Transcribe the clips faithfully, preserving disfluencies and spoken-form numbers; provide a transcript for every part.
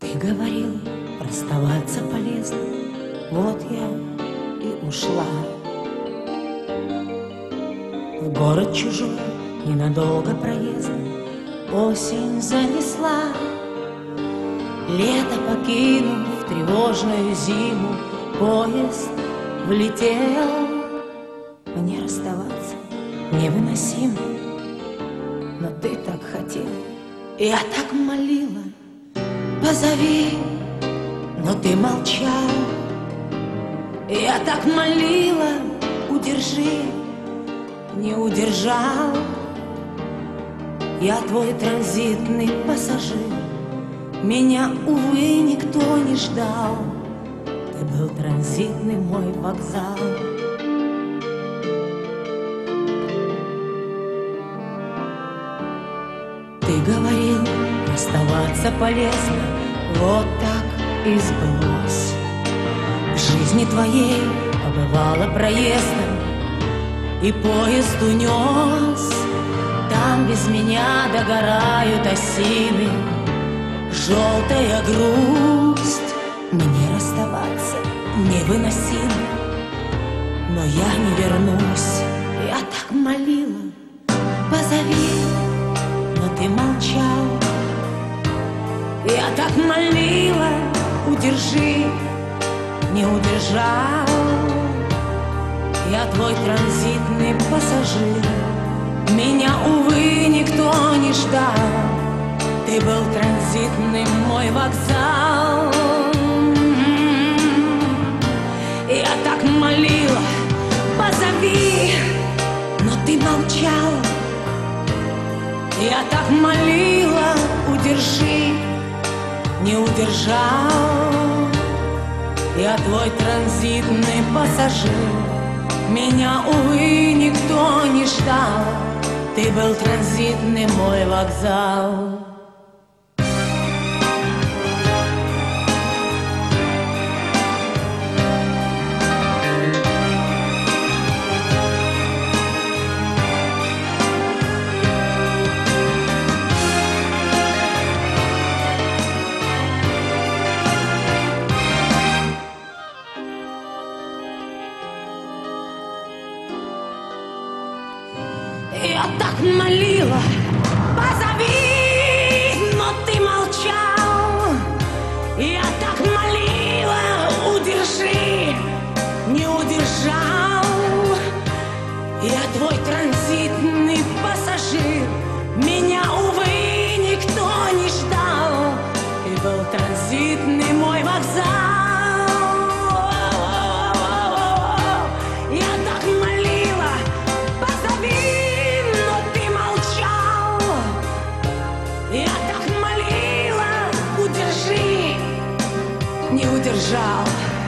Ты говорил, расставаться полезно, вот я и ушла. В город чужой ненадолго проездом осень занесла. Лето покинув тревожную зиму, поезд влетел. Мне расставаться невыносимо, но ты так хотел, я так молила. Позови, но ты молчал. Я так молила, удержи, не удержал. Я твой транзитный пассажир, меня, увы, никто не ждал. Ты был транзитный мой вокзал. Ты говорил, расставаться полезно, вот так и сбылось. В жизни твоей побывала проездом, и поезд унес. Там без меня догорают осины, желтая грусть. Мне расставаться невыносимо, но я не вернусь. Я так молила, позови, но ты молчал. Я так молила, удержи, не удержал. Я твой транзитный пассажир, меня, увы, никто не ждал. Ты был транзитный мой вокзал. Я так молила, позови, но ты молчал. Я так молила, удержи, не удержал. Я твой транзитный пассажир, меня, увы, никто не ждал. Ты был транзитный мой вокзал. Я так молила, позови, но ты молчал. Я так молила, удержи, не удержал. Я твой транзитный пассажир, меня, увы, никто не ждал. Ты был транзитный мой вокзал. Не удержал.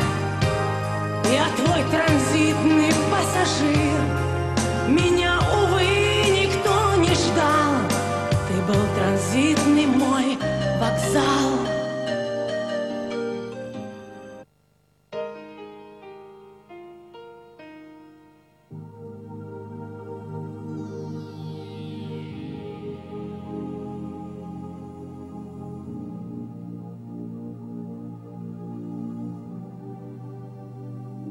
Я твой транзитный пассажир, меня, увы, никто не ждал. Ты был транзитный мой вокзал.